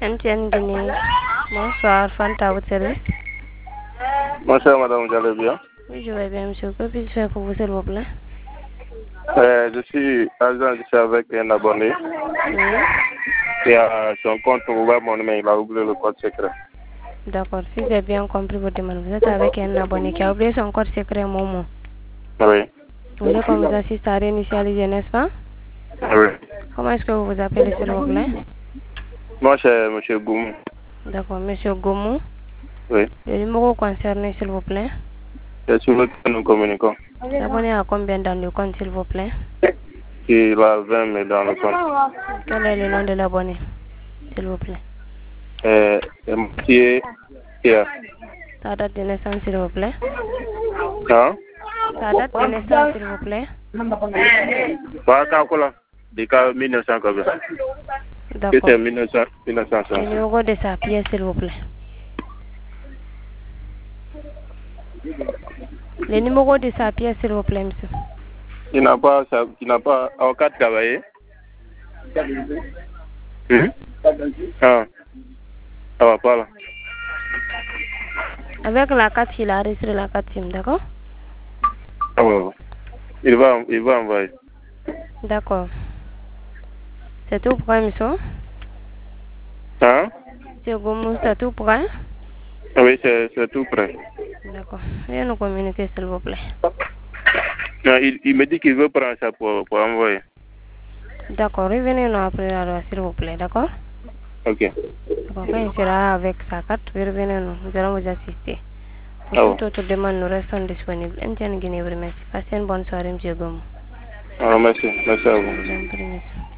MTN Guinée. Bonsoir, Fanta, votre service. Bonsoir, madame, vous allez bien? Oui, je vais bien, monsieur. Que puis-je faire pour vous, s'il vous plaît? Je suis agent, je suis avec un abonné. Oui. Qui a son compte ouvert, mais il a oublié le code secret. D'accord, si j'ai bien compris votre demande, vous êtes avec un abonné qui a oublié son code secret Momo. Oui. Vous voulez qu'on vous assiste à réinitialiser, n'est-ce pas? Oui. Comment est-ce que vous vous appelez, s'il vous plaît? Moi, c'est M. Goumou. D'accord, monsieur Goumou. Oui. Le numéro concerné, s'il vous plaît. C'est sur lequel nous communiquons. L'abonné a combien dans le compte, s'il vous plaît? Il a 20 000 dans le compte. Quel est le nom de l'abonné, s'il vous plaît? Mathieu Pierre. Sa date de naissance, s'il vous plaît. Hein? Sa date de naissance, s'il vous plaît. Pas calcul. Du cas 1980. D'accord. C'est Le 1960. numéro de sa pièce, s'il vous plaît. Le numéro de sa pièce, s'il vous plaît, monsieur. Il n'a pas encore travaillé. Ah. Ça va pas là. Avec la carte, il a enregistré la carte SIM, d'accord? Ah ouais. Il va envoyer. D'accord. C'est tout pour monsieur? Hein? Monsieur Goumou, c'est tout pour un? Oui, c'est tout prêt. D'accord. Veuillez nous communiquer, s'il vous plaît. Non, il me dit qu'il veut prendre ça pour envoyer. D'accord. Revenez-nous après, alors, s'il vous plaît, d'accord? Ok. D'accord. Quand il sera avec sa carte, revenez-nous. Nous allons vous assister. Pour toute autre demande, nous restons disponibles. MTN Guinée, vous remercie. Passez une bonne soirée, monsieur Goumou. Alors, merci. Merci à vous. Je vous en prie, monsieur.